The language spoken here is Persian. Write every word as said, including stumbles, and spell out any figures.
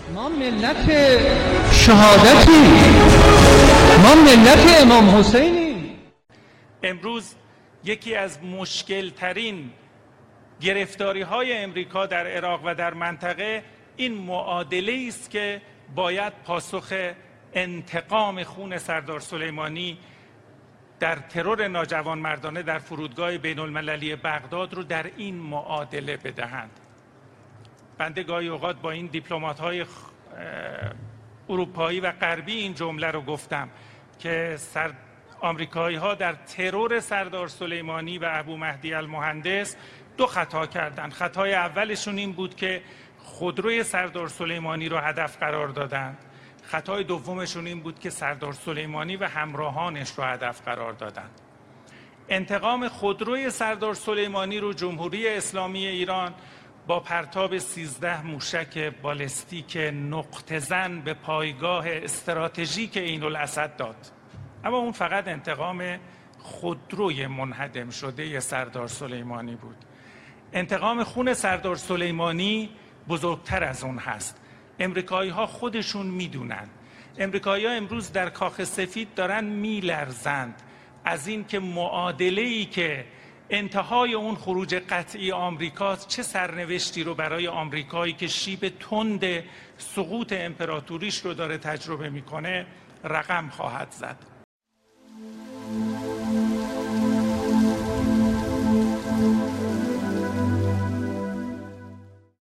ما ملت شهادتی، ما ملت امام حسینیم. امروز یکی از مشکل ترین گرفتاری های امریکا در عراق و در منطقه این معادله است که باید پاسخ انتقام خون سردار سلیمانی در ترور ناجوانمردانه در فرودگاه بین المللی بغداد رو در این معادله بدهند. بنده گاهی اوقات با این دیپلمات های اروپایی و غربی این جمله رو گفتم که سر آمریکایی ها در ترور سردار سلیمانی و ابو مهدی المهندس دو خطا کردند. خطای اولشون این بود که خودروی سردار سلیمانی رو هدف قرار دادند. خطای دومشون این بود که سردار سلیمانی و همراهانش رو هدف قرار دادند. انتقام خودروی سردار سلیمانی رو جمهوری اسلامی ایران با پرتاب سیزده موشک بالستیک نقطه زن به پایگاه استراتژیک عین الاسد داد. اما اون فقط انتقام خودروی منهدم شده سردار سلیمانی بود. انتقام خون سردار سلیمانی بزرگتر از اون هست. امریکایی ها خودشون میدونن. امریکایی ها امروز در کاخ سفید دارن میلرزند از این که معادله‌ای که انتهای اون خروج قطعی آمریکاست چه سرنوشتی رو برای آمریکایی که شیب تند سقوط امپراتوریش رو داره تجربه میکنه رقم خواهد زد.